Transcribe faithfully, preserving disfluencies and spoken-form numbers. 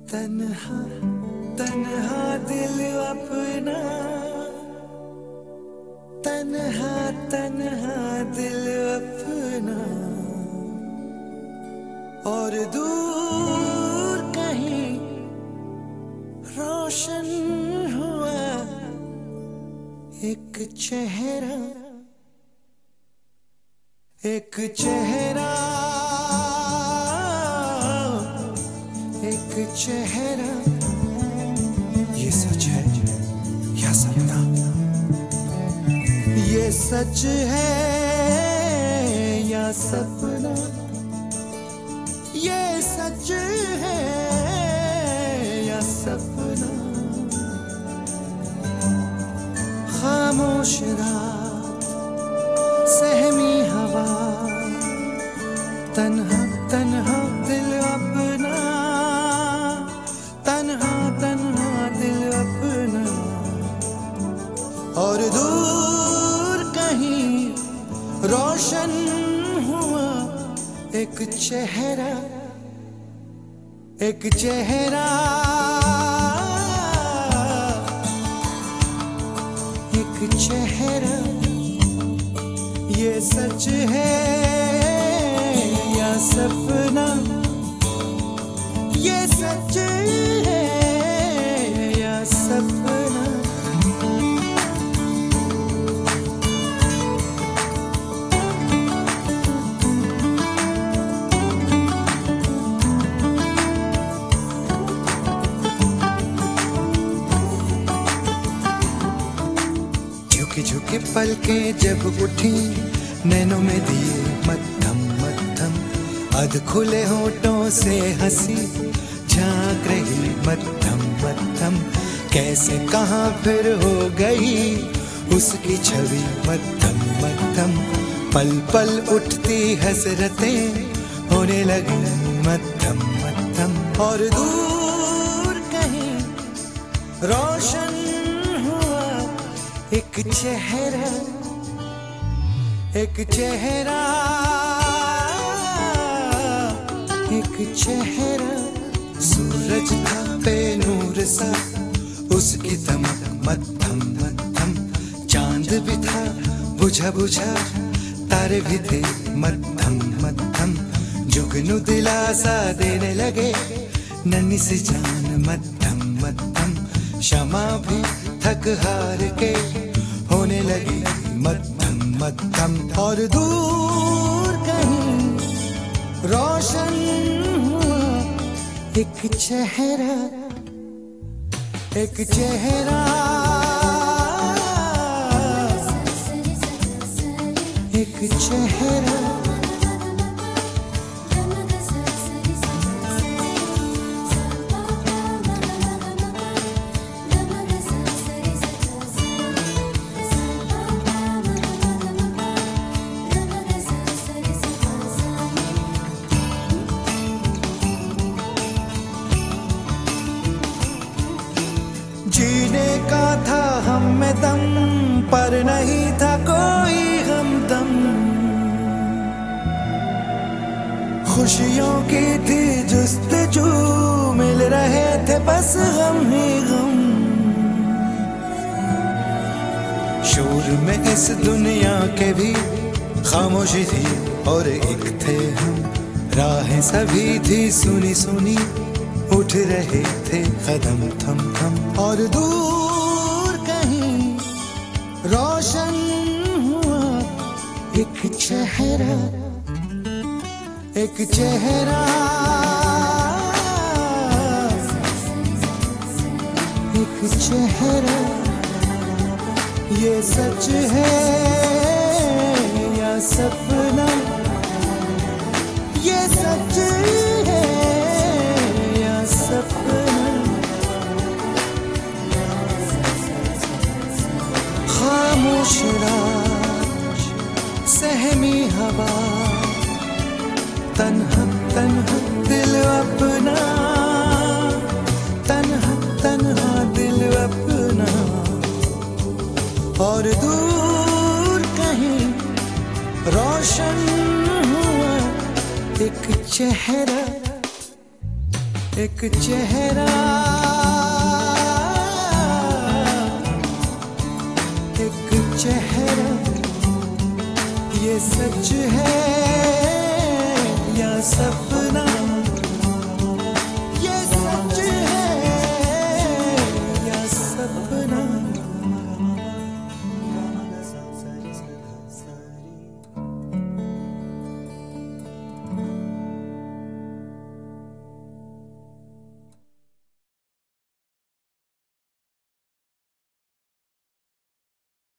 तन्हा तन्हा दिल अपना, तन्हा तन्हा दिल अपना, और दूर कहीं रोशन हुआ एक चेहरा, एक चेहरा, एक चेहरा। ये सच है या सपना, ये सच है या सपना, ये सच है या सपना। खामोश रात, सहमी हवा, तन्हा तन्हा दिल अपना, तन्हा तन्हा दिल अपना, और दूर कहीं रोशन हुआ एक चेहरा, एक चेहरा, एक चेहरा। ये सच है या सपना, ये सच है या सपना। झुकी झुकी पलकें जब उठी, नैनों में दिए मद्धम मद्धम, अध खुले होठों से हंसी झांक रही मद्धम मद्धम। कैसे कहाँ फिर हो गई उसकी छवि मद्धम मद्धम, पल पल उठती हसरतें होने लगी मद्धम मद्धम, और दूर कहीं रोशन हुआ एक चेहरा, एक चेहरा, एक चेहरा। सूरज था बेनूर सा, उसकी दमक मद्धम मद्धम, चांद भी था बुझा बुझा, तारे भी थे मद्धम मद्धम। जुगनू दिलासा देने लगे नन्ही सी जान मद्धम मद्धम, क्षमा भी थक हार के होने लगी मद्धम मद्धम, और दूर कहीं रोशन हुआ एक चेहरा, एक चेहरा, एक चेहरा। जीने का था हम में दम, पर नहीं था कोई हमदम। खुशियों की थी जुस्तजू, मिल रहे थे बस गम ही गम। शोर में इस दुनिया के भी खामोशी थी, और एक थे हम, राहें सभी थी सुनी सुनी, उठ रहे थे कदम थम थम, और दूर कहीं रोशन हुआ एक चेहरा, एक चेहरा, एक चेहरा। ये सच है या सपना, ये सच है या सपना। खामोश रात, सहमी हवा, तन्हा तन्हा दिल अपना, तन्हा तन्हा दिल अपना, और दूर कहीं रोशन हुआ एक चेहरा, एक चेहरा, एक चेहरा, ये सच है या सपना।